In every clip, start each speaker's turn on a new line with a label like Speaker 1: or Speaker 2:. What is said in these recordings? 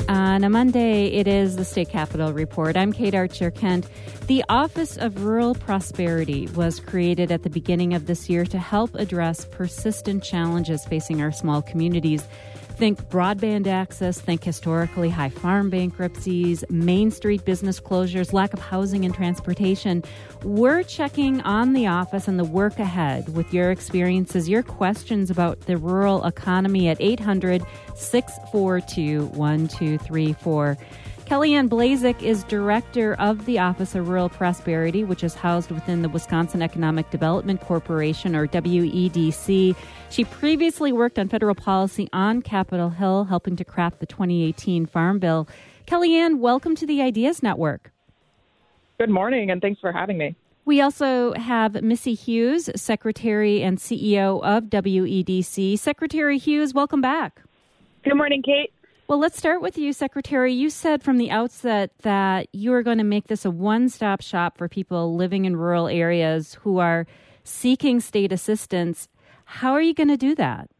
Speaker 1: On a Monday, it is the State Capitol Report. I'm Kate Archer-Kent. The Office of Rural Prosperity was created at the beginning of this year to help address persistent challenges facing our small communities. Think broadband access, think historically high farm bankruptcies, Main Street business closures, lack of housing and transportation. We're checking on the office and the work ahead with your experiences, your questions about the rural economy at 800-642-1234. Kellyanne Blazek is director of the Office of Rural Prosperity, which is housed within the Wisconsin Economic Development Corporation, or WEDC. She previously worked on federal policy on Capitol Hill, helping to craft the 2018 Farm Bill. Kellyanne, welcome to the Ideas Network.
Speaker 2: Good morning, and thanks for having me.
Speaker 1: We also have Missy Hughes, Secretary and CEO of WEDC. Secretary Hughes, welcome back.
Speaker 3: Good morning, Kate.
Speaker 1: Well, let's start with you, Secretary. You said from the outset that you are going to make this a one-stop shop for people living in rural areas who are seeking state assistance. How are you going to do that?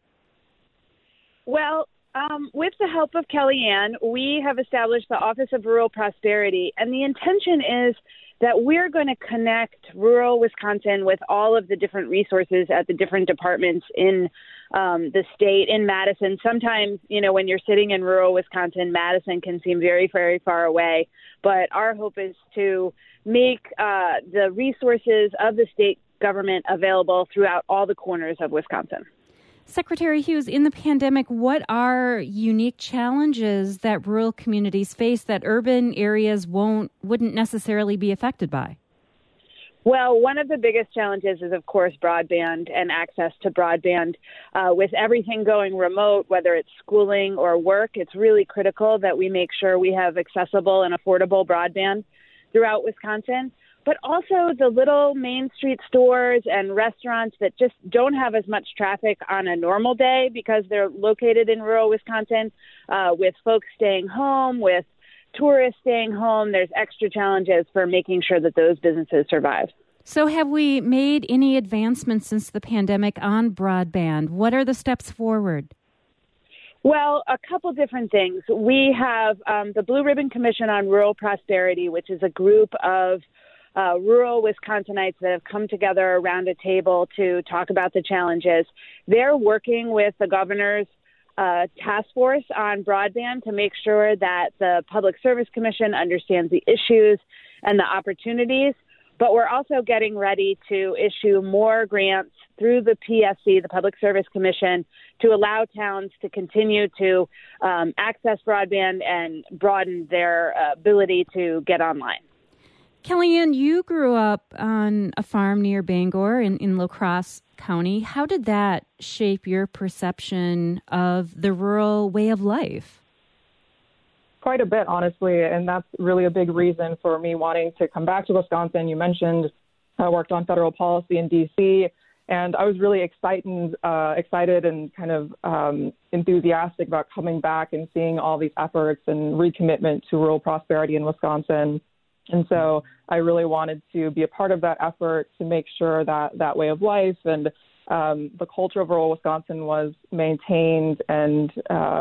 Speaker 3: Well, with the help of Kellyanne, we have established the Office of Rural Prosperity, and the intention is that we're going to connect rural Wisconsin with all of the different resources at the different departments in the state, in Madison. Sometimes, when you're sitting in rural Wisconsin, Madison can seem very, very far away. But our hope is to make the resources of the state government available throughout all the corners of Wisconsin.
Speaker 1: Secretary Hughes, in the pandemic, what are unique challenges that rural communities face that urban areas wouldn't necessarily be affected by?
Speaker 3: Well, one of the biggest challenges is, of course, broadband and access to broadband. With everything going remote, whether it's schooling or work, it's really critical that we make sure we have accessible and affordable broadband throughout Wisconsin. But also the little Main Street stores and restaurants that just don't have as much traffic on a normal day because they're located in rural Wisconsin, with folks staying home, with tourists staying home. There's extra challenges for making sure that those businesses survive.
Speaker 1: So have we made any advancements since the pandemic on broadband? What are the steps forward?
Speaker 3: Well, a couple different things. We have the Blue Ribbon Commission on Rural Prosperity, which is a group of rural Wisconsinites that have come together around a table to talk about the challenges. They're working with the governor's task force on broadband to make sure that the Public Service Commission understands the issues and the opportunities. But we're also getting ready to issue more grants through the PSC, the Public Service Commission, to allow towns to continue to access broadband and broaden their ability to get online.
Speaker 1: Kellyanne, you grew up on a farm near Bangor in La Crosse County. How did that shape your perception of the rural way of life?
Speaker 2: Quite a bit, honestly, and that's really a big reason for me wanting to come back to Wisconsin. You mentioned I worked on federal policy in D.C., and I was really excited and kind of enthusiastic about coming back and seeing all these efforts and recommitment to rural prosperity in Wisconsin. And so I really wanted to be a part of that effort to make sure that that way of life and the culture of rural Wisconsin was maintained and,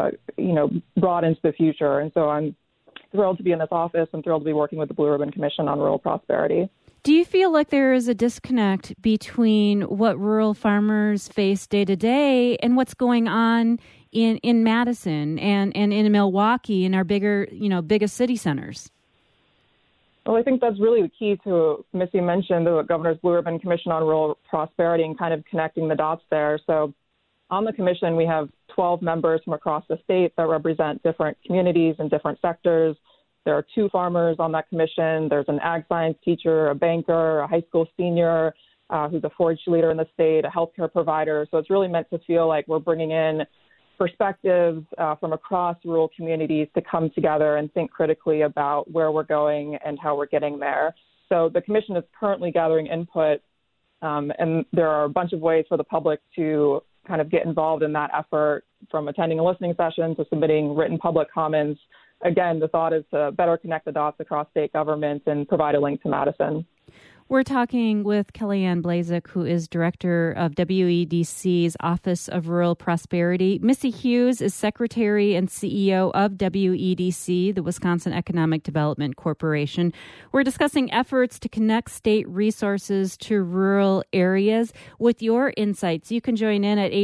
Speaker 2: brought into the future. And so I'm thrilled to be in this office. I'm thrilled to be working with the Blue Ribbon Commission on Rural Prosperity.
Speaker 1: Do you feel like there is a disconnect between what rural farmers face day to day and what's going on in Madison and in Milwaukee and our biggest city centers?
Speaker 2: Well, I think that's really the key to, Missy mentioned, the Governor's Blue Ribbon Commission on Rural Prosperity and kind of connecting the dots there. So on the commission, we have 12 members from across the state that represent different communities and different sectors. There are 2 farmers on that commission. There's an ag science teacher, a banker, a high school senior who's a 4-H leader in the state, a healthcare provider. So it's really meant to feel like we're bringing in perspectives from across rural communities to come together and think critically about where we're going and how we're getting there. So the commission is currently gathering input, and there are a bunch of ways for the public to kind of get involved in that effort, from attending a listening session to submitting written public comments. Again, the thought is to better connect the dots across state government and provide a link to Madison.
Speaker 1: We're talking with Kellyanne Blazek, who is director of WEDC's Office of Rural Prosperity. Missy Hughes is secretary and CEO of WEDC, the Wisconsin Economic Development Corporation. We're discussing efforts to connect state resources to rural areas. With your insights, you can join in at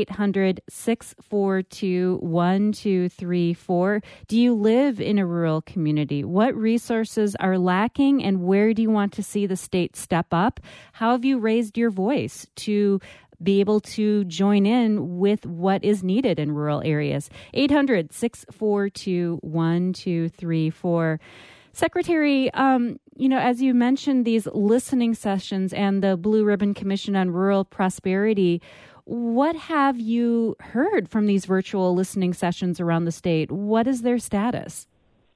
Speaker 1: 800-642-1234. Do you live in a rural community? What resources are lacking, and where do you want to see the state step up? How have you raised your voice to be able to join in with what is needed in rural areas? 800-642-1234. Secretary, as you mentioned, these listening sessions and the Blue Ribbon Commission on Rural Prosperity, what have you heard from these virtual listening sessions around the state? What is their status?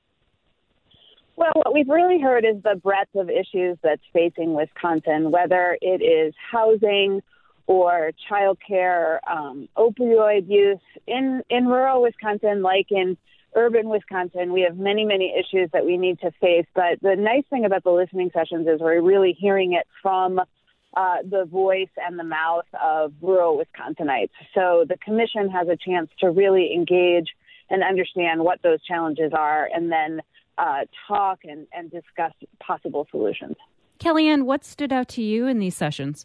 Speaker 3: Well, what we've really heard is the breadth of issues that's facing Wisconsin, whether it is housing or childcare, opioid use. In rural Wisconsin, like in urban Wisconsin, we have many, many issues that we need to face. But the nice thing about the listening sessions is we're really hearing it from the voice and the mouth of rural Wisconsinites. So the commission has a chance to really engage and understand what those challenges are, and then talk and discuss possible solutions.
Speaker 1: Kellyanne, what stood out to you in these sessions?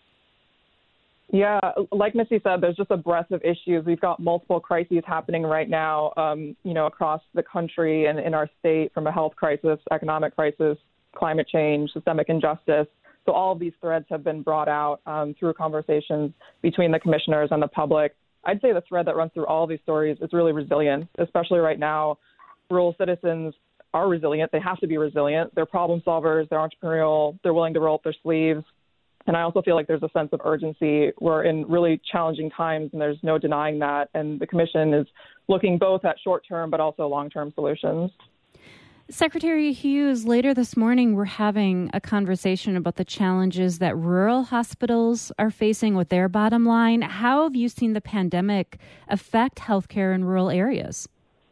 Speaker 2: Yeah, like Missy said, there's just a breadth of issues. We've got multiple crises happening right now, across the country and in our state, from a health crisis, economic crisis, climate change, systemic injustice. So all of these threads have been brought out through conversations between the commissioners and the public. I'd say the thread that runs through all of these stories is really resilience, especially right now. Rural citizens are resilient. They have to be resilient. They're problem solvers. They're entrepreneurial. They're willing to roll up their sleeves. And I also feel like there's a sense of urgency. We're in really challenging times, and there's no denying that. And the commission is looking both at short-term but also long-term solutions.
Speaker 1: Secretary Hughes, later this morning, we're having a conversation about the challenges that rural hospitals are facing with their bottom line. How have you seen the pandemic affect healthcare in rural areas?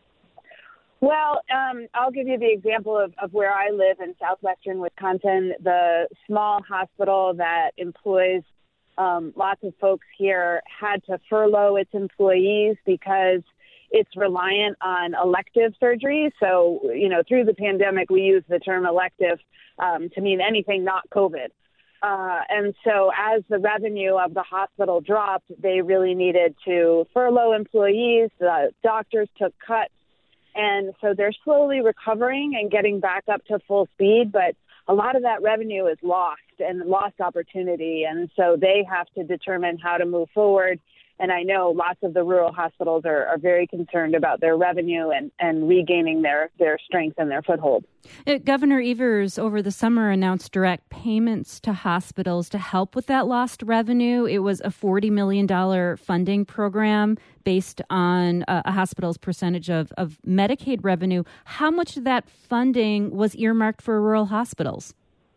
Speaker 3: Well, I'll give you the example of where I live in southwestern Wisconsin. The small hospital that employs lots of folks here had to furlough its employees because it's reliant on elective surgery. So, through the pandemic, we use the term elective to mean anything not COVID. And so as the revenue of the hospital dropped, they really needed to furlough employees. The doctors took cuts. And so they're slowly recovering and getting back up to full speed, but a lot of that revenue is lost and lost opportunity. And so they have to determine how to move forward. And I know lots of the rural hospitals are very concerned about their revenue and regaining their strength and their foothold.
Speaker 1: Governor Evers over the summer announced direct payments to hospitals to help with that lost revenue. It was a $40 million funding program based on a hospital's percentage of Medicaid revenue. How much of that funding was earmarked for rural hospitals?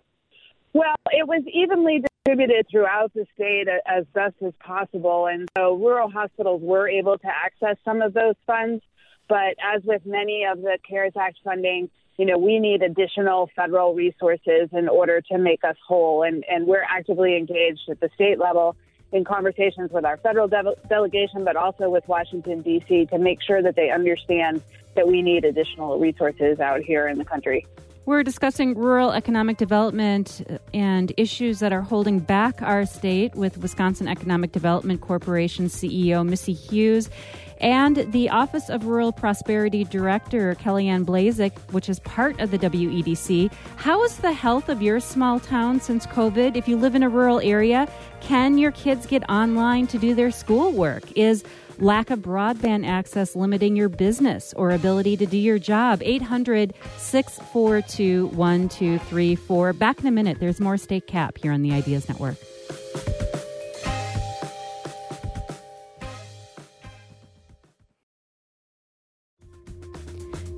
Speaker 3: Well, it was evenly distributed throughout the state as best as possible. And so rural hospitals were able to access some of those funds. But as with many of the CARES Act funding, we need additional federal resources in order to make us whole. And we're actively engaged at the state level in conversations with our federal delegation, but also with Washington, D.C., to make sure that they understand that we need additional resources out here in the country.
Speaker 1: We're discussing rural economic development and issues that are holding back our state with Wisconsin Economic Development Corporation CEO Missy Hughes and the Office of Rural Prosperity Director Kellyanne Blazek, which is part of the WEDC. How is the health of your small town since COVID? If you live in a rural area, can your kids get online to do their schoolwork? Is lack of broadband access limiting your business or ability to do your job? 800-642-1234. Back in a minute. There's more State Cap here on the Ideas Network.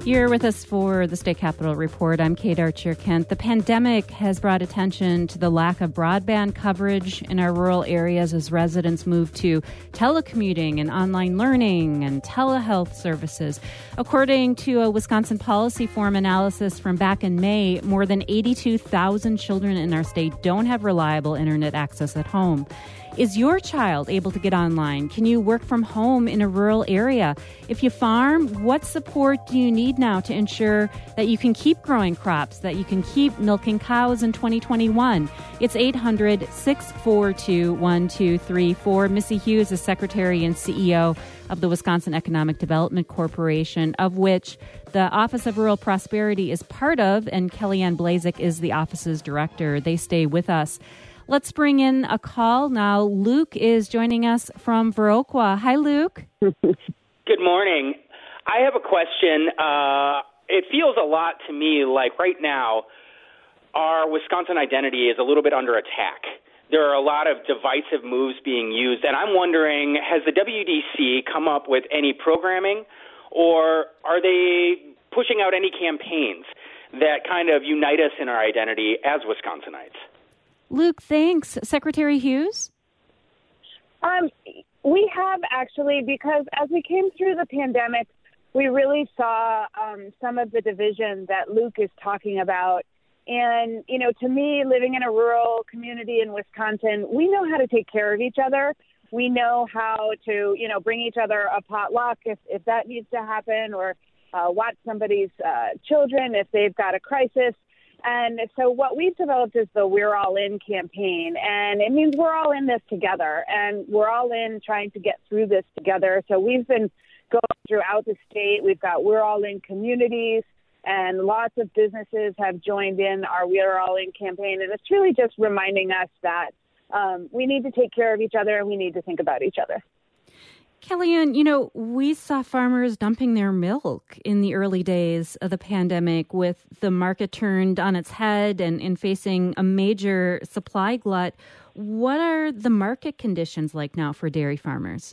Speaker 1: You're with us for the State Capitol Report. I'm Kate Archer-Kent. The pandemic has brought attention to the lack of broadband coverage in our rural areas as residents move to telecommuting and online learning and telehealth services. According to a Wisconsin Policy Forum analysis from back in May, more than 82,000 children in our state don't have reliable internet access at home. Is your child able to get online? Can you work from home in a rural area? If you farm, what support do you need now to ensure that you can keep growing crops, that you can keep milking cows in 2021? It's 800-642-1234. Missy Hughes is Secretary and CEO of the Wisconsin Economic Development Corporation, of which the Office of Rural Prosperity is part of, and Kellyanne Blazek is the office's director. They stay with us. Let's bring in a call now. Luke is joining us from Viroqua. Hi, Luke.
Speaker 4: Good morning. I have a question. It feels a lot to me like right now our Wisconsin identity is a little bit under attack. There are a lot of divisive moves being used, and I'm wondering, has the WEDC come up with any programming, or are they pushing out any campaigns that kind of unite us in our identity as Wisconsinites?
Speaker 1: Luke, thanks. Secretary Hughes?
Speaker 3: We have actually, because as we came through the pandemic, we really saw some of the division that Luke is talking about. And, you know, to me, living in a rural community in Wisconsin, we know how to take care of each other. We know how to, you know, bring each other a potluck if that needs to happen, or watch somebody's children if they've got a crisis. And so what we've developed is the We're All In campaign, and it means we're all in this together, and we're all in trying to get through this together. So we've been going throughout the state. We've got We're All In communities, and lots of businesses have joined in our We're All In campaign, and it's really just reminding us that we need to take care of each other, and we need to think about each other.
Speaker 1: Kellyanne, you know, we saw farmers dumping their milk in the early days of the pandemic with the market turned on its head and facing a major supply glut. What are the market conditions like now for dairy farmers?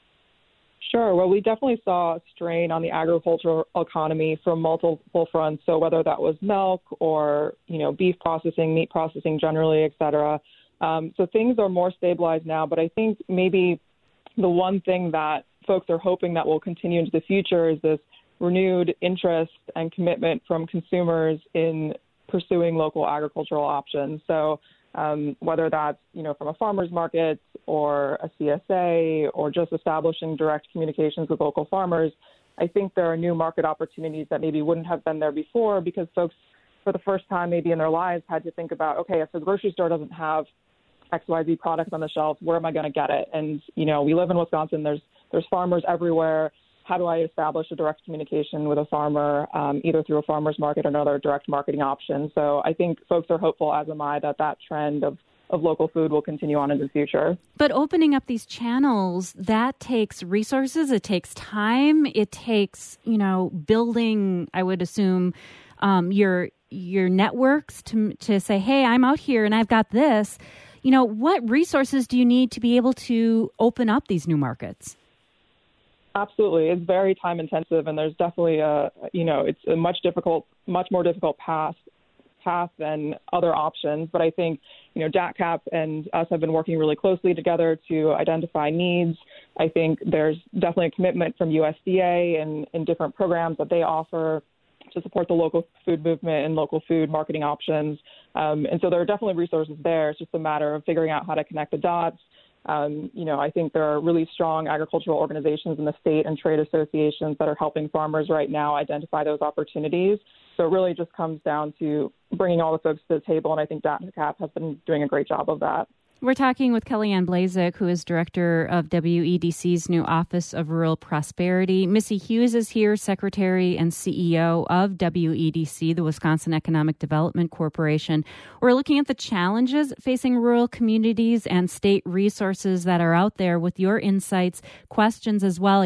Speaker 2: Sure. Well, we definitely saw a strain on the agricultural economy from multiple fronts. So whether that was milk or, you know, beef processing, meat processing generally, et cetera. So things are more stabilized now. But I think maybe the one thing that folks are hoping that will continue into the future is this renewed interest and commitment from consumers in pursuing local agricultural options. So whether that's, you know, from a farmer's market or a CSA or just establishing direct communications with local farmers, I think there are new market opportunities that maybe wouldn't have been there before, because folks, for the first time maybe in their lives, had to think about, okay, if the grocery store doesn't have XYZ products on the shelf, where am I going to get it? And, you know, we live in Wisconsin. There's farmers everywhere. How do I establish a direct communication with a farmer, either through a farmer's market or another direct marketing option? So I think folks are hopeful, as am I, that trend of local food will continue on into the future.
Speaker 1: But opening up these channels, that takes resources. It takes time. It takes, you know, building, I would assume, your networks to say, hey, I'm out here and I've got this. You know, what resources do you need to be able to open up these new markets?
Speaker 2: Absolutely. It's very time intensive, and there's definitely it's a much more difficult path than other options. But I think, you know, DATCAP and us have been working really closely together to identify needs. I think there's definitely a commitment from USDA and different programs that they offer to support the local food movement and local food marketing options. And so there are definitely resources there. It's just a matter of figuring out how to connect the dots. You know, I think there are really strong agricultural organizations in the state and trade associations that are helping farmers right now identify those opportunities. So it really just comes down to bringing all the folks to the table, and I think DATCAP has been doing a great job of that.
Speaker 1: We're talking with Kellyanne Blazek, who is director of WEDC's new Office of Rural Prosperity. Missy Hughes is here, Secretary and CEO of WEDC, the Wisconsin Economic Development Corporation. We're looking at the challenges facing rural communities and state resources that are out there with your insights, questions as well,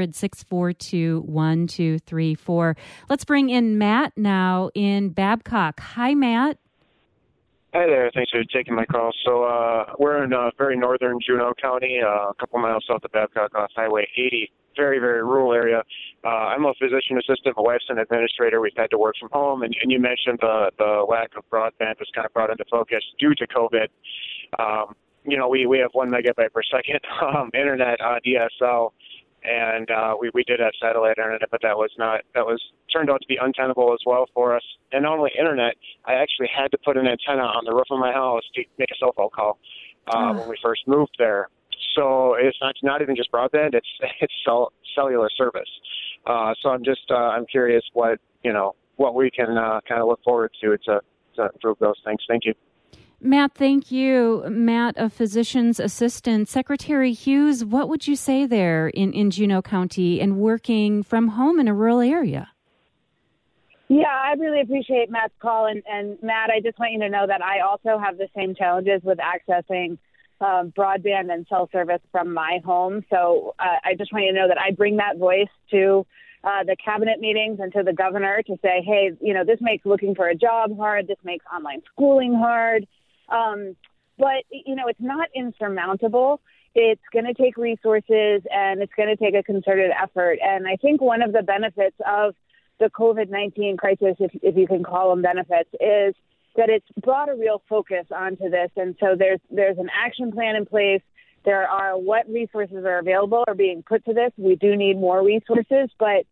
Speaker 1: 800-642-1234. Let's bring in Matt now in Babcock. Hi, Matt.
Speaker 5: Hi there. Thanks for taking my call. So we're in very northern Juneau County, a couple miles south of Babcock off Highway 80, very, very rural area. I'm I'm a physician assistant. My wife's an administrator. We've had to work from home. And you mentioned the lack of broadband was kind of brought into focus due to COVID. We have 1 megabyte per second internet on DSL. And we did have satellite internet, but that was turned out to be untenable as well for us. And not only internet, I actually had to put an antenna on the roof of my house to make a cell phone call when we first moved there. So it's not even just broadband; it's cellular service. So I'm curious what we can kind of look forward to improve those things. Thank you.
Speaker 1: Matt, thank you. Matt, a physician's assistant. Secretary Hughes, what would you say there in Juneau County and working from home in a rural area?
Speaker 3: Yeah, I really appreciate Matt's call. And Matt, I just want you to know that I also have the same challenges with accessing broadband and cell service from my home. So I just want you to know that I bring that voice to the cabinet meetings and to the governor to say, hey, this makes looking for a job hard. This makes online schooling hard. But it's not insurmountable. It's going to take resources and it's going to take a concerted effort. And I think one of the benefits of the COVID-19 crisis, if you can call them benefits, is that it's brought a real focus onto this. And so there's an action plan in place. There are what resources are available or being put to this. We do need more resources, but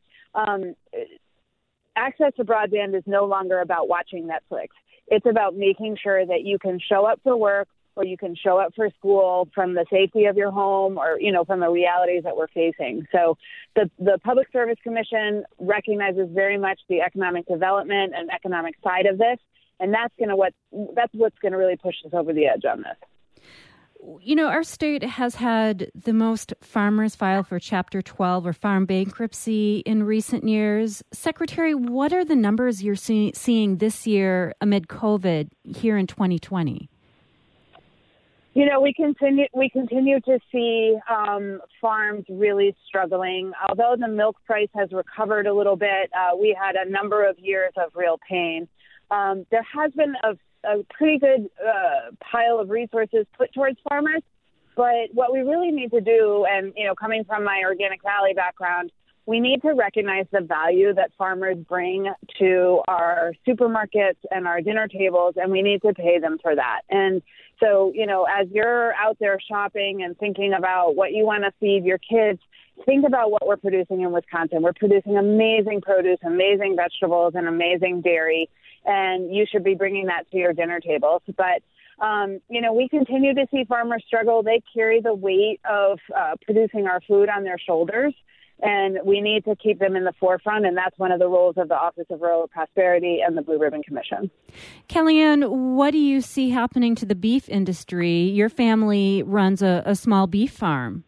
Speaker 3: access to broadband is no longer about watching Netflix. It's about making sure that you can show up for work or you can show up for school from the safety of your home or, from the realities that we're facing. So the Public Service Commission recognizes very much the economic development and economic side of this. And that's what's going to really push us over the edge on this.
Speaker 1: Our state has had the most farmers file for Chapter 12 or farm bankruptcy in recent years. Secretary, what are the numbers you're seeing this year amid COVID here in 2020?
Speaker 3: We continue to see farms really struggling. Although the milk price has recovered a little bit, we had a number of years of real pain. There has been a pretty good pile of resources put towards farmers. But what we really need to do, and, coming from my Organic Valley background, we need to recognize the value that farmers bring to our supermarkets and our dinner tables, and we need to pay them for that. And so, as you're out there shopping and thinking about what you want to feed your kids, think about what we're producing in Wisconsin. We're producing amazing produce, amazing vegetables, and amazing dairy. And you should be bringing that to your dinner tables. But, we continue to see farmers struggle. They carry the weight of producing our food on their shoulders, and we need to keep them in the forefront. And that's one of the roles of the Office of Rural Prosperity and the Blue Ribbon Commission.
Speaker 1: Kellyanne, what do you see happening to the beef industry? Your family runs a small beef farm.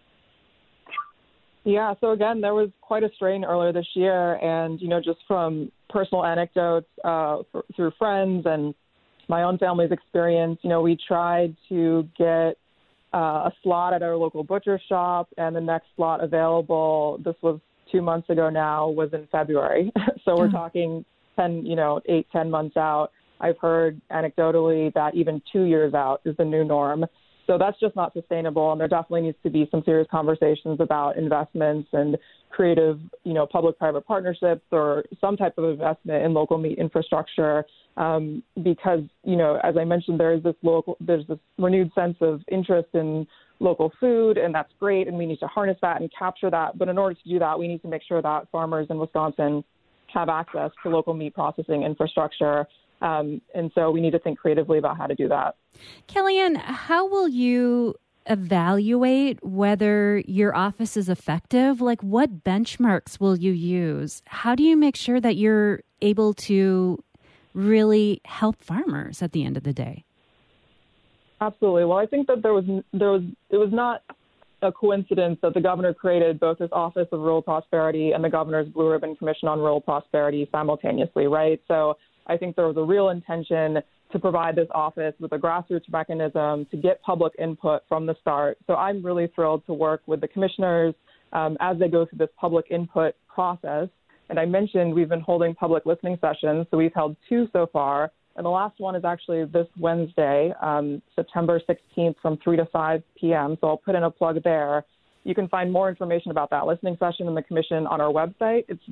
Speaker 2: Yeah, so again, there was quite a strain earlier this year, and, just from personal anecdotes through friends and my own family's experience, we tried to get a slot at our local butcher shop, and the next slot available, this was 2 months ago now, was in February. So we're talking 10 months out. I've heard anecdotally that even 2 years out is the new norm. So that's just not sustainable, and there definitely needs to be some serious conversations about investments and creative, public-private partnerships or some type of investment in local meat infrastructure because, as I mentioned, there's this renewed sense of interest in local food, and that's great, and we need to harness that and capture that. But in order to do that, we need to make sure that farmers in Wisconsin have access to local meat processing infrastructure. And so we need to think creatively about how to do that.
Speaker 1: Kellyanne, how will you evaluate whether your office is effective? Like, what benchmarks will you use? How do you make sure that you're able to really help farmers at the end of the day?
Speaker 2: Absolutely. Well, I think that it was not a coincidence that the governor created both his Office of Rural Prosperity and the Governor's Blue Ribbon Commission on Rural Prosperity simultaneously, right? So I think there was a real intention to provide this office with a grassroots mechanism to get public input from the start. So I'm really thrilled to work with the commissioners as they go through this public input process. And I mentioned we've been holding public listening sessions. So we've held 2 so far. And the last one is actually this Wednesday, September 16th from 3 to 5 p.m. So I'll put in a plug there. You can find more information about that listening session and the commission on our website. It's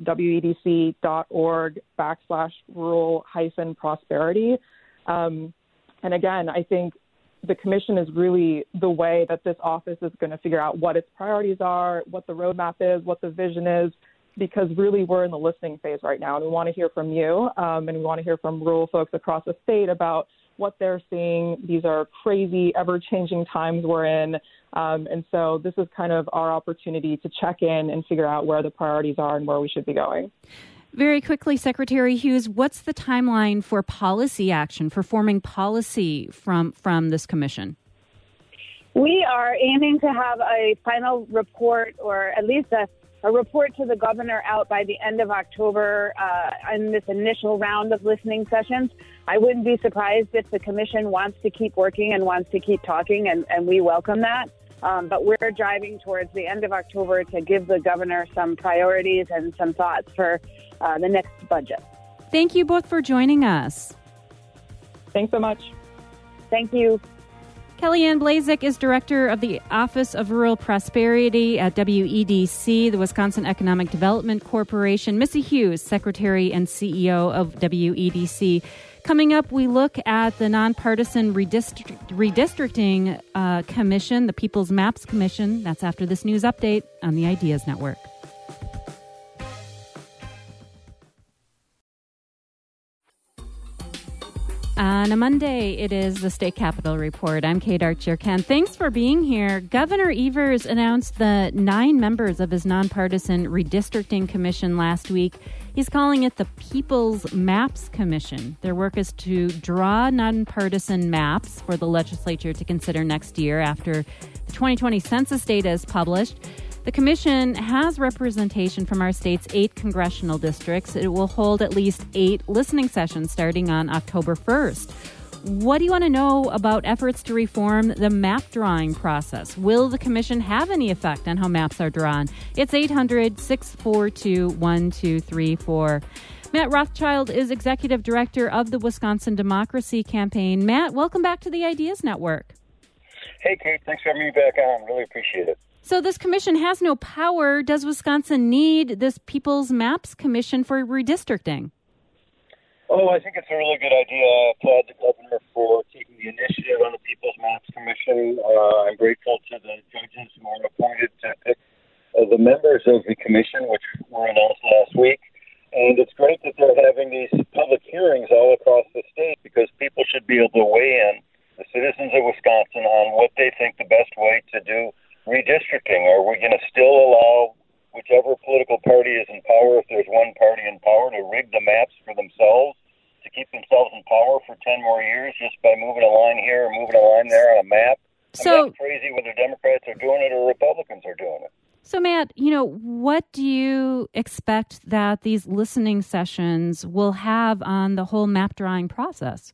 Speaker 2: wedc.org/rural-prosperity. And again, I think the commission is really the way that this office is going to figure out what its priorities are, what the roadmap is, what the vision is, because really we're in the listening phase right now. And we want to hear from you, and we want to hear from rural folks across the state about what they're seeing. These are crazy, ever-changing times we're in. And so this is kind of our opportunity to check in and figure out where the priorities are and where we should be going.
Speaker 1: Very quickly, Secretary Hughes, what's the timeline for policy action, for forming policy from this commission?
Speaker 3: We are aiming to have a final report, or at least a report to the governor out by the end of October in this initial round of listening sessions. I wouldn't be surprised if the commission wants to keep working and wants to keep talking, and we welcome that. But we're driving towards the end of October to give the governor some priorities and some thoughts for the next budget.
Speaker 1: Thank you both for joining us.
Speaker 2: Thanks so much.
Speaker 3: Thank you.
Speaker 1: Kellyanne Blazek is director of the Office of Rural Prosperity at WEDC, the Wisconsin Economic Development Corporation. Missy Hughes, secretary and CEO of WEDC. Coming up, we look at the nonpartisan redistricting commission, the People's Maps Commission. That's after this news update on the Ideas Network. On a Monday, it is the State Capitol Report. I'm Kate Archer-Kent. Thanks for being here. Governor Evers announced the 9 members of his nonpartisan redistricting commission last week. He's calling it the People's Maps Commission. Their work is to draw nonpartisan maps for the legislature to consider next year after the 2020 census data is published. The commission has representation from our state's 8 congressional districts. It will hold at least 8 listening sessions starting on October 1st. What do you want to know about efforts to reform the map drawing process? Will the commission have any effect on how maps are drawn? It's 800-642-1234. Matt Rothschild is executive director of the Wisconsin Democracy Campaign. Matt, welcome back to the Ideas Network.
Speaker 6: Hey, Kate. Thanks for having me back on. Really appreciate it.
Speaker 1: So this commission has no power. Does Wisconsin need this People's Maps Commission for redistricting?
Speaker 6: Oh, I think it's a really good idea. I applaud the governor for taking the initiative on the People's Maps Commission. I'm grateful to the judges who were appointed to pick the members of the commission, which were announced last week. And it's great that they're having these public hearings all across the state because people should be able to weigh in, the citizens of Wisconsin, on what they think the best way to do redistricting. Are we going to still allow whichever political party is in power, if there's one party in power, to rig the maps for themselves, to keep themselves in power for 10 more years just by moving a line here or moving a line there on a map? That's crazy whether Democrats are doing it or Republicans are doing it.
Speaker 1: So, Matt, what do you expect that these listening sessions will have on the whole map drawing process?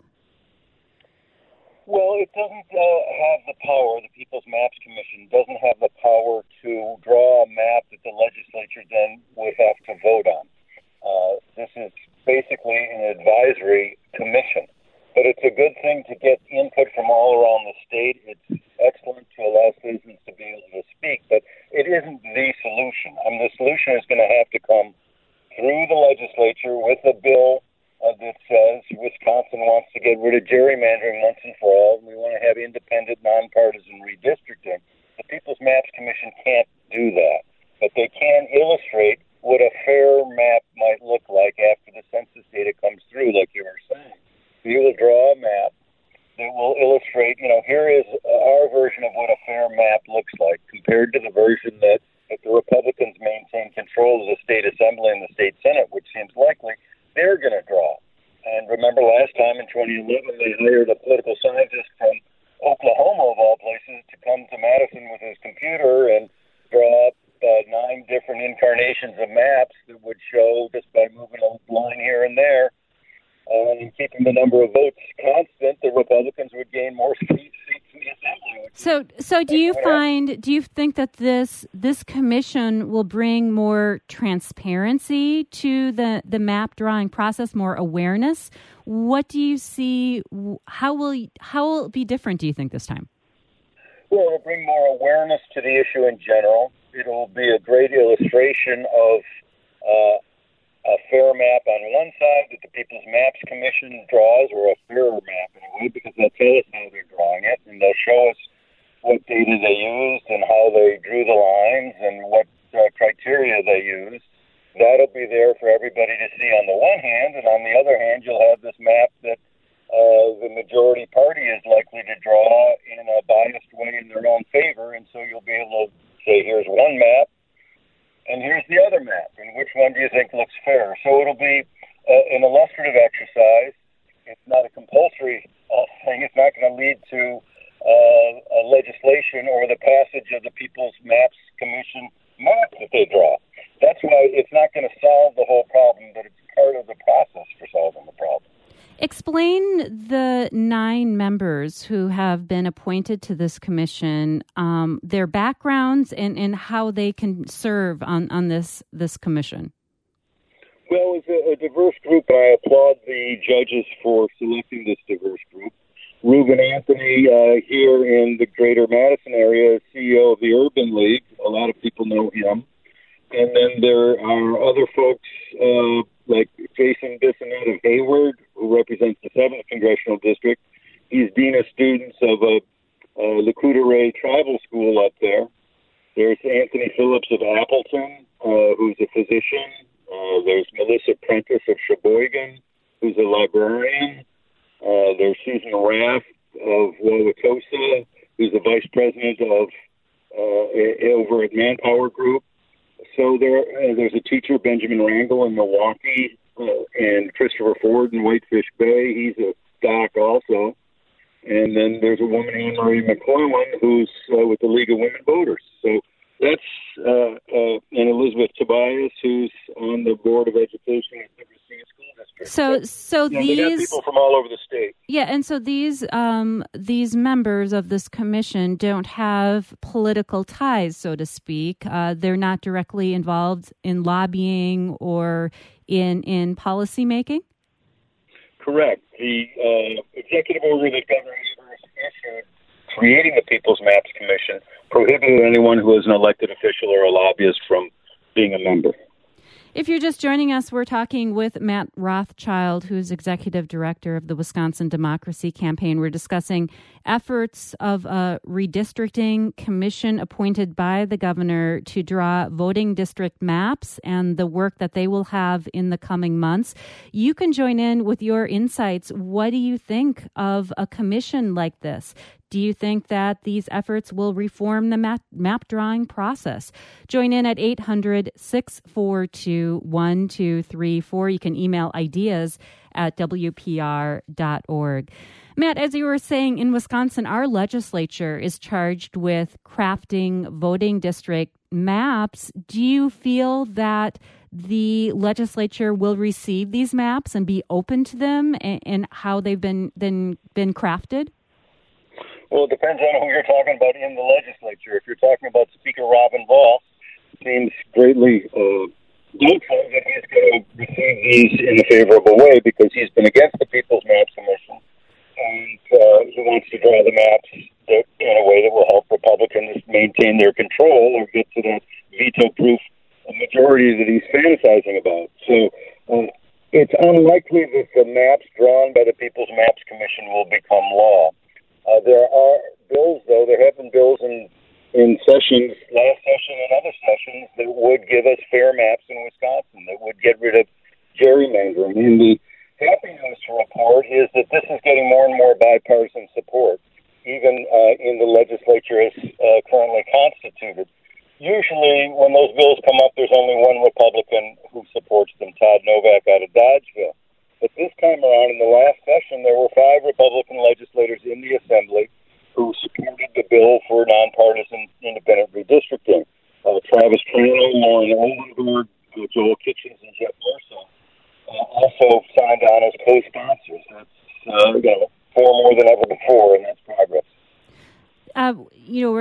Speaker 6: Well, it doesn't have the power. The People's Maps Commission doesn't have the power to draw a map that the legislature then would have to vote on. This is basically an advisory commission. But it's a good thing to get input from all around the state. It's excellent to allow citizens to be able to speak, but it isn't the solution. The solution is going to have to come through the legislature with a bill that says Wisconsin wants to get rid of gerrymandering once and for all, and we want to have independent, nonpartisan redistricting. The People's Maps Commission can't do that, but they can illustrate what a fair map might look like after the census data comes through, like you were saying. We will draw a map that will illustrate, here is our version of what a fair map looks like compared to the version that if the Republicans maintain control of the state assembly and the state senate, which seems likely, they're going to draw. And remember last time in 2011, they hired a political scientist from Oklahoma, of all places, to come to Madison with his computer and draw up 9 different incarnations of maps that would show, just by moving a line here and there, and keeping the number of votes constant, the Republicans would gain more seats in the assembly.
Speaker 1: So do you think that this commission will bring more transparency to the map drawing process, more awareness? What do you see? How will it be different, do you think, this time?
Speaker 6: Well, it'll bring more awareness to the issue in general. It'll be a great illustration of a fair map on one side that the People's Maps Commission draws, or a fairer map anyway, because they'll tell us how they're drawing it, and they'll show us what data they used and how they drew the lines and what criteria they used. That'll be there for everybody to see on the one hand, and on the other hand, you'll have this map that the majority party is likely to draw in a biased way in their own favor, and so you'll be able to say, here's one map, and here's the other map, and which one do you think looks fair? So it'll be an illustrative exercise. It's not a compulsory thing. It's not going to lead to legislation or the passage of the People's Maps Commission map that they draw. That's why it's not going to solve the whole problem, but it's part of the process for solving the problem.
Speaker 1: Explain the 9 members who have been appointed to this commission, their backgrounds, and how they can serve on this commission.
Speaker 6: Well, it's a diverse group, and I applaud the judges for selecting this diverse group. Reuben Anthony, here in the greater Madison area, is CEO of the Urban League. A lot of people know him. And then there are other folks like Jason Bissonette of Hayward, who represents the 7th Congressional District. He's Dean of Students of Le Coudray Tribal School up there. There's Anthony Phillips of Appleton, who's a physician. There's Melissa Prentice of Sheboygan, who's a librarian. There's Susan Raff of Wauwatosa, who's the vice president of over at Manpower Group. So there's a teacher, Benjamin Rangel, in Milwaukee, and Christopher Ford in Whitefish Bay. He's a doc also. And then there's a woman, Anne Marie McClellan, who's with the League of Women Voters. So that's and Elizabeth Tobias, who's on the Board of Education at the Racine School District.
Speaker 1: So these,
Speaker 6: they got people from all over the state.
Speaker 1: Yeah, and so these members of this commission don't have political ties, so to speak. They're not directly involved in lobbying or in policy making.
Speaker 6: Correct. The executive order that Governor Evers issued creating the People's Maps Commission prohibited anyone who is an elected official or a lobbyist from being a member.
Speaker 1: If you're just joining us, we're talking with Matt Rothschild, who's executive director of the Wisconsin Democracy Campaign. We're discussing efforts of a redistricting commission appointed by the governor to draw voting district maps and the work that they will have in the coming months. You can join in with your insights. What do you think of a commission like this? Do you think that these efforts will reform the map drawing process? Join in at 800-642-1234. You can email ideas at WPR.org. Matt, as you were saying, in Wisconsin, our legislature is charged with crafting voting district maps. Do you feel that the legislature will receive these maps and be open to them and how they've been crafted?
Speaker 6: Well, it depends on who you're talking about in the legislature. If you're talking about Speaker Robin Vos, it seems greatly doubtful that he's going to receive these in a favorable way because he's been against the People's Maps Commission, and he wants to draw the maps in a way that will help Republicans maintain their control or get to that veto-proof majority that he's fantasizing about. So it's unlikely that the maps drawn by the People's Maps Commission will become law. There are bills, though. There have been bills in sessions, last session and other sessions, that would give us fair maps in Wisconsin, that would get rid of gerrymandering. And the happy news to report is that this is getting more and more bipartisan support, even in the legislature as currently constituted. Usually, when those bills come up, there's only one Republican who supports them, Todd Novak out of Dodgeville. But this time around, in the last session, there were 5 Republican legislators in the Assembly who supported the bill for nonpartisan independent redistricting. Travis Trano, Lauren Oldenburg, Joel Kitchens, and Jeff Marshall also signed on as co-sponsors. That's 4 more than ever before, and that's progress.
Speaker 1: As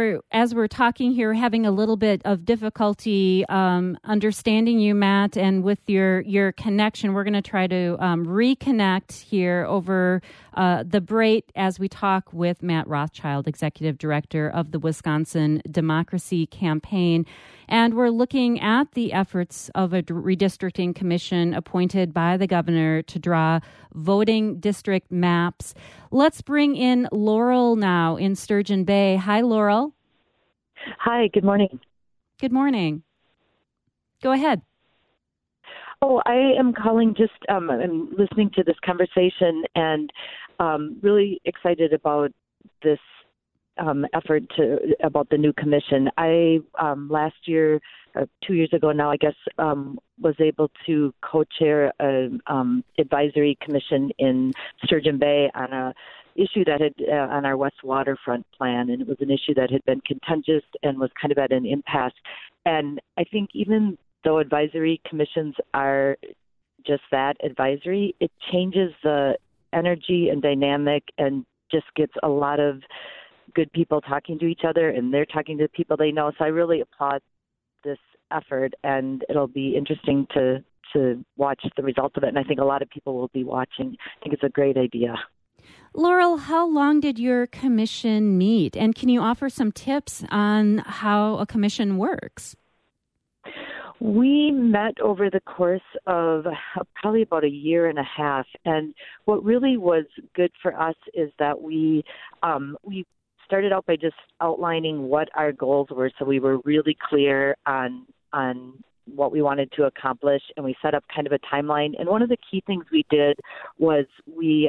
Speaker 1: as we're talking here, having a little bit of difficulty understanding you, Matt, and with your connection. We're going to try to reconnect here over the break as we talk with Matt Rothschild, Executive Director of the Wisconsin Democracy Campaign. And we're looking at the efforts of a redistricting commission appointed by the governor to draw voting district maps. Let's bring in Laurel now in Sturgeon Bay. Hi, Laurel.
Speaker 7: Hi, good morning.
Speaker 1: Good morning. Go ahead.
Speaker 7: Oh, I am calling I'm listening to this conversation and really excited about this effort about the new commission. I last year, 2 years ago now, I guess, was able to co-chair an advisory commission in Sturgeon Bay on a issue that had on our West Waterfront plan, and it was an issue that had been contentious and was kind of at an impasse. And I think even though advisory commissions are just that, advisory, it changes the energy and dynamic and just gets a lot of good people talking to each other, and they're talking to the people they know. So I really applaud this effort, and it'll be interesting to watch the results of it. And I think a lot of people will be watching. I think it's a great idea.
Speaker 1: Laurel, how long did your commission meet? And can you offer some tips on how a commission works?
Speaker 7: We met over the course of probably about a year and a half. And what really was good for us is that we started out by just outlining what our goals were, so we were really clear on what we wanted to accomplish, and we set up kind of a timeline. And one of the key things we did was we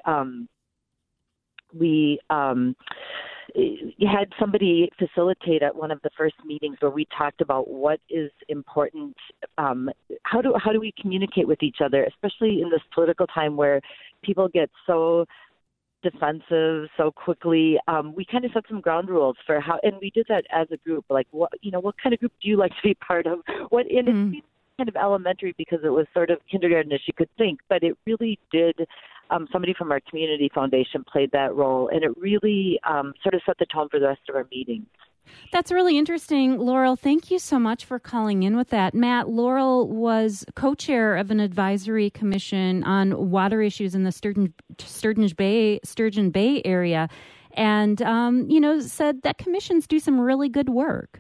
Speaker 7: had somebody facilitate at one of the first meetings where we talked about what is important. How do we communicate with each other, especially in this political time where people get so defensive so quickly. We kind of set some ground rules for how, and we did that as a group. Like, what kind of group do you like to be part of? And it seemed kind of elementary because it was sort of kindergarten-ish, you could think, but it really did. Somebody from our community foundation played that role, and it really sort of set the tone for the rest of our meetings.
Speaker 1: That's really interesting, Laurel. Thank you so much for calling in with that. Matt, Laurel was co-chair of an advisory commission on water issues in the Sturgeon Bay area, and said that commissions do some really good work.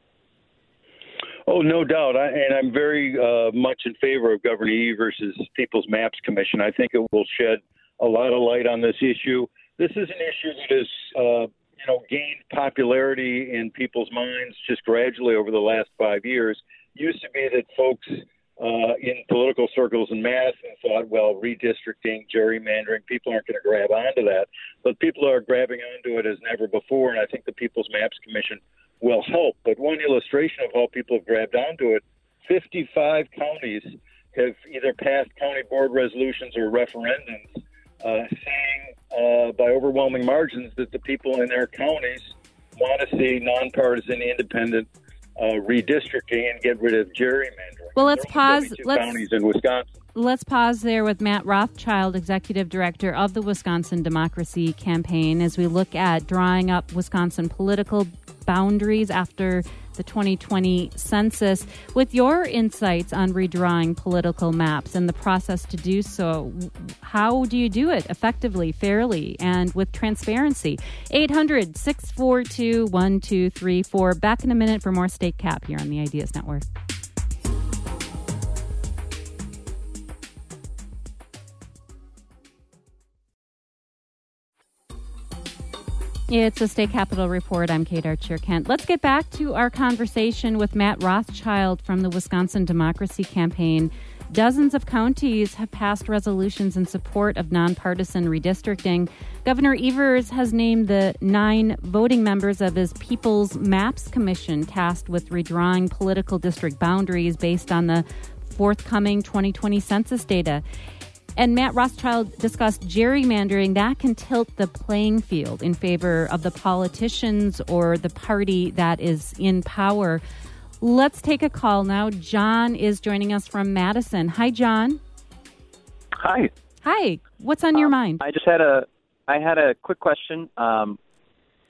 Speaker 8: Oh, no doubt. I'm very much in favor of Governor Evers's People's Maps Commission. I think it will shed a lot of light on this issue. This is an issue that has gained popularity in people's minds just gradually over the last 5 years. It used to be that folks in political circles in Madison thought, well, redistricting, gerrymandering, people aren't going to grab onto that. But people are grabbing onto it as never before, and I think the People's Maps Commission will help. But one illustration of how people have grabbed onto it, 55 counties have either passed county board resolutions or referendums saying by overwhelming margins that the people in their counties want to see nonpartisan, independent redistricting and get rid of gerrymandering.
Speaker 1: Well, let's pause.
Speaker 8: Counties in Wisconsin.
Speaker 1: Let's pause there with Matt Rothschild, Executive Director of the Wisconsin Democracy Campaign, as we look at drawing up Wisconsin political boundaries after the 2020 census. With your insights on redrawing political maps and the process to do so, how do you do it effectively, fairly, and with transparency? 800-642-1234. Back in a minute for more State Cap here on the Ideas Network. It's the State Capitol Report. I'm Kate Archer-Kent. Let's get back to our conversation with Matt Rothschild from the Wisconsin Democracy Campaign. Dozens of counties have passed resolutions in support of nonpartisan redistricting. Governor Evers has named the 9 voting members of his People's Maps Commission tasked with redrawing political district boundaries based on the forthcoming 2020 census data. And Matt Rothschild discussed gerrymandering. That can tilt the playing field in favor of the politicians or the party that is in power. Let's take a call now. John is joining us from Madison. Hi, John.
Speaker 9: Hi.
Speaker 1: Hi. What's on your mind?
Speaker 9: I had a quick question.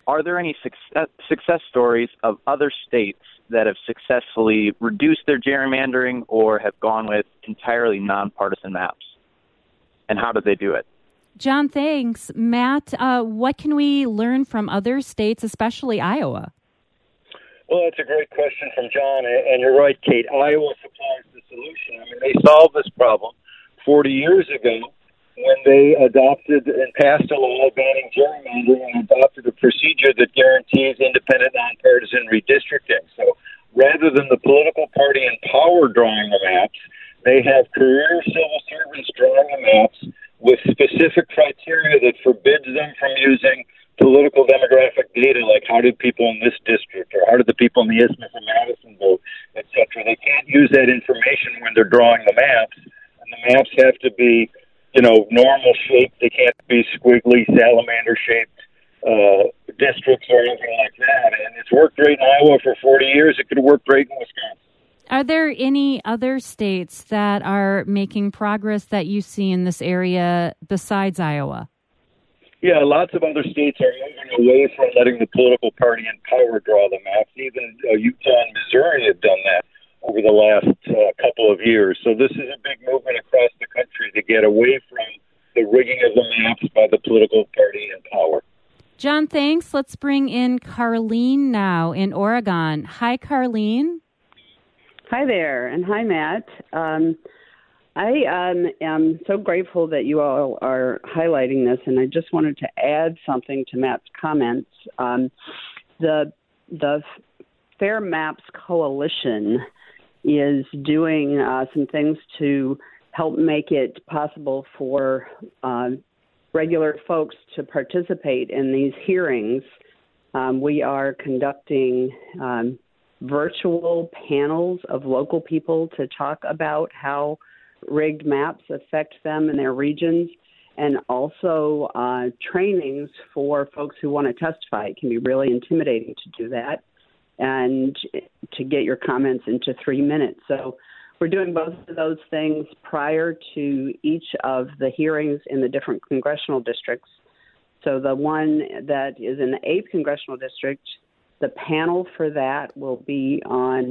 Speaker 9: are there any success stories of other states that have successfully reduced their gerrymandering or have gone with entirely nonpartisan maps? And how did they do it?
Speaker 1: John, thanks. Matt, what can we learn from other states, especially Iowa?
Speaker 8: Well, that's a great question from John, and you're right, Kate. Iowa supplies the solution. I mean, they solved this problem 40 years ago when they adopted and passed a law banning gerrymandering and adopted a procedure that guarantees independent, nonpartisan redistricting. So rather than the political party in power drawing the maps, they have career civil servants drawing the maps with specific criteria that forbids them from using political demographic data, like how did people in this district or how did the people in the Isthmus of Madison vote, et cetera. They can't use that information when they're drawing the maps, and the maps have to be, normal shaped. They can't be squiggly, salamander-shaped districts or anything like that. And it's worked great in Iowa for 40 years. It could have worked great in Wisconsin.
Speaker 1: Are there any other states that are making progress that you see in this area besides Iowa?
Speaker 8: Yeah, lots of other states are moving away from letting the political party in power draw the maps. Even Utah and Missouri have done that over the last couple of years. So this is a big movement across the country to get away from the rigging of the maps by the political party in power.
Speaker 1: John, thanks. Let's bring in Carlene now in Oregon. Hi, Carlene.
Speaker 10: Hi there, and hi, Matt. I am so grateful that you all are highlighting this, and I just wanted to add something to Matt's comments. The Fair Maps Coalition is doing some things to help make it possible for regular folks to participate in these hearings. We are conducting virtual panels of local people to talk about how rigged maps affect them in their regions, and also trainings for folks who want to testify. It can be really intimidating to do that and to get your comments into 3 minutes. So we're doing both of those things prior to each of the hearings in the different congressional districts. So the one that is in the 8th congressional district, the panel for that will be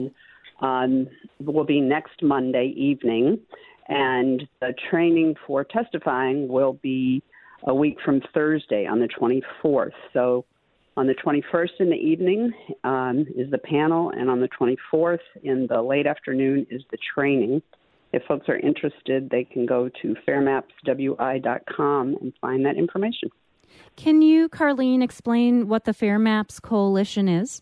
Speaker 10: next Monday evening, and the training for testifying will be a week from Thursday on the 24th. So on the 21st in the evening is the panel, and on the 24th in the late afternoon is the training. If folks are interested, they can go to fairmapswi.com and find that information.
Speaker 1: Can you, Carlene, explain what the Fair Maps Coalition is?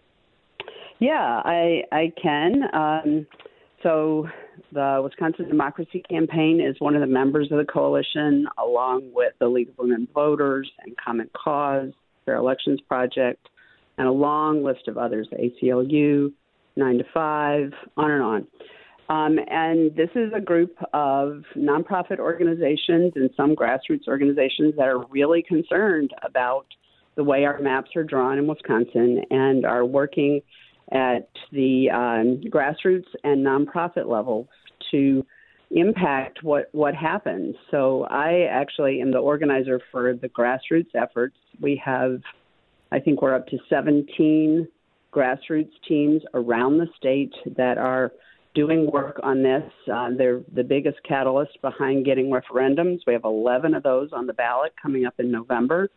Speaker 10: Yeah, I can. So the Wisconsin Democracy Campaign is one of the members of the coalition, along with the League of Women Voters and Common Cause, Fair Elections Project, and a long list of others, the ACLU, 9 to 5, on and on. And this is a group of nonprofit organizations and some grassroots organizations that are really concerned about the way our maps are drawn in Wisconsin and are working at the grassroots and nonprofit levels to impact what happens. So I actually am the organizer for the grassroots efforts. We have, I think we're up to 17 grassroots teams around the state that are doing work on this. They're the biggest catalyst behind getting referendums. We have 11 of those on the ballot coming up in November.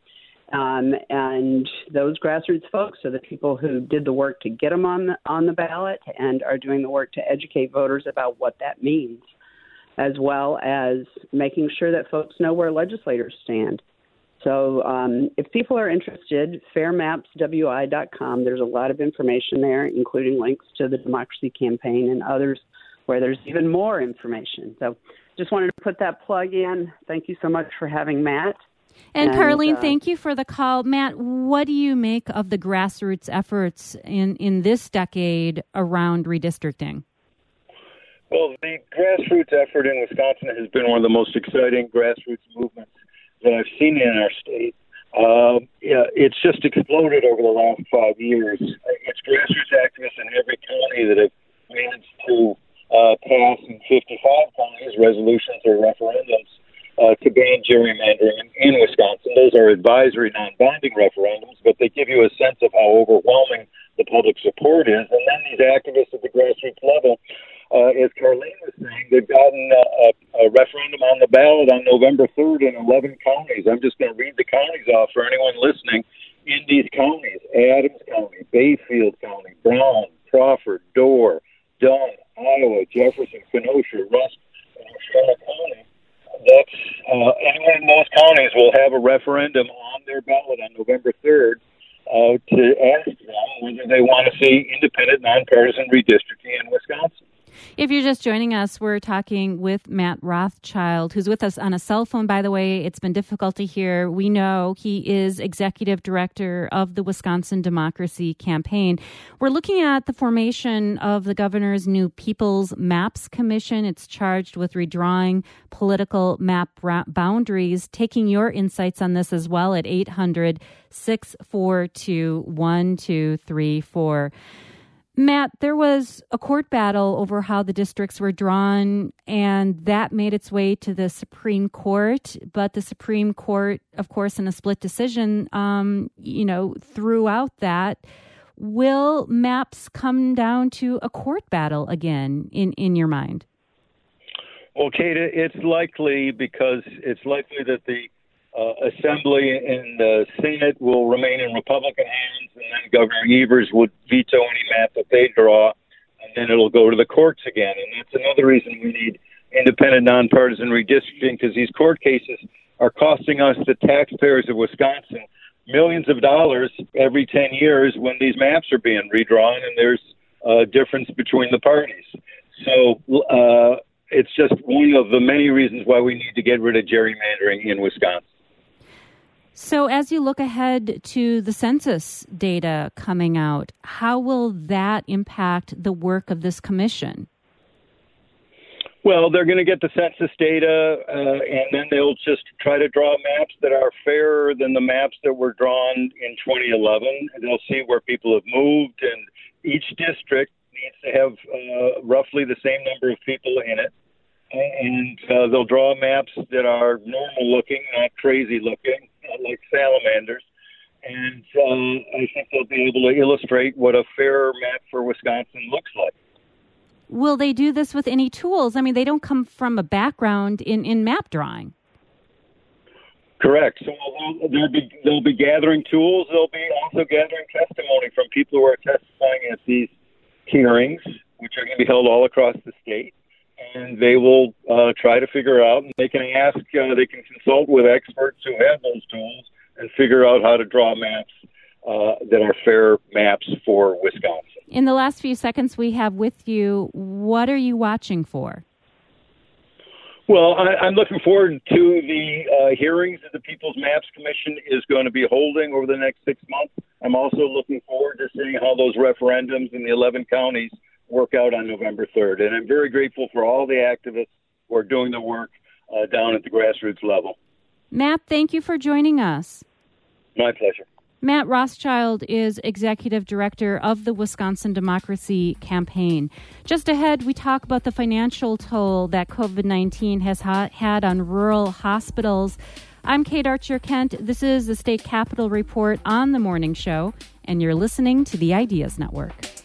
Speaker 10: And those grassroots folks are the people who did the work to get them on the ballot and are doing the work to educate voters about what that means, as well as making sure that folks know where legislators stand. So if people are interested, fairmapswi.com, there's a lot of information there, including links to the Democracy Campaign and others where there's even more information. So just wanted to put that plug in. Thank you so much for having Matt.
Speaker 1: And Carlene, thank you for the call. Matt, what do you make of the grassroots efforts in this decade around redistricting?
Speaker 8: Well, the grassroots effort in Wisconsin has been one of the most exciting grassroots movements that I've seen in our state. It's just exploded over the last 5 years. It's grassroots activists in every county that have managed to pass in 55 counties resolutions or referendums to ban gerrymandering in Wisconsin. Those are advisory, non-binding referendums, but they give you a sense of how overwhelming the public support is. And then these activists at the grassroots level, as Carlene was saying, they've gotten a referendum on the ballot on November 3rd in 11 counties. I'm just going to read the counties off for anyone listening. In these counties: Adams County, Bayfield County, Brown, Crawford, Door, Dunn, Iowa, Jefferson, Kenosha, Rusk, and Osceola County. That's anyone in those counties will have a referendum on their ballot on November 3rd to ask them whether they want to see independent, nonpartisan redistricting in Wisconsin.
Speaker 1: If you're just joining us, we're talking with Matt Rothschild, who's with us on a cell phone, by the way. It's been difficult to hear. We know he is executive director of the Wisconsin Democracy Campaign. We're looking at the formation of the governor's new People's Maps Commission. It's charged with redrawing political map boundaries. Taking your insights on this as well at 800-642-1234. Matt, there was a court battle over how the districts were drawn, and that made its way to the Supreme Court. But the Supreme Court, of course, in a split decision, threw out that. Will maps come down to a court battle again, in your mind?
Speaker 8: Well, Kate, it's likely because it's likely that the Assembly and the Senate will remain in Republican hands, and then Governor Evers would veto any map that they draw, and then it'll go to the courts again. And that's another reason we need independent, nonpartisan redistricting, because these court cases are costing us, the taxpayers of Wisconsin, millions of dollars every 10 years when these maps are being redrawn, and there's a difference between the parties. So it's just one of the many reasons why we need to get rid of gerrymandering in Wisconsin.
Speaker 1: So as you look ahead to the census data coming out, how will that impact the work of this commission?
Speaker 8: Well, they're going to get the census data, and then they'll just try to draw maps that are fairer than the maps that were drawn in 2011. And they'll see where people have moved, and each district needs to have roughly the same number of people in it. And they'll draw maps that are normal looking, not crazy looking, like salamanders. And I think they'll be able to illustrate what a fairer map for Wisconsin looks like.
Speaker 1: Will they do this with any tools? I mean, they don't come from a background in map drawing.
Speaker 8: Correct. So they'll be gathering tools. They'll be also gathering testimony from people who are testifying at these hearings, which are going to be held all across the state. And they will try to figure out, and they can ask, they can consult with experts who have those tools and figure out how to draw maps that are fair maps for Wisconsin.
Speaker 1: In the last few seconds we have with you, what are you watching for?
Speaker 8: Well, I'm looking forward to the hearings that the People's Maps Commission is going to be holding over the next 6 months. I'm also looking forward to seeing how those referendums in the 11 counties work out on November 3rd. And I'm very grateful for all the activists who are doing the work down at the grassroots level.
Speaker 1: Matt, thank you for joining us.
Speaker 8: My pleasure.
Speaker 1: Matt Rothschild is Executive Director of the Wisconsin Democracy Campaign. Just ahead, we talk about the financial toll that COVID-19 has had on rural hospitals. I'm Kate Archer-Kent. This is the State Capitol Report on The Morning Show, and you're listening to the Ideas Network.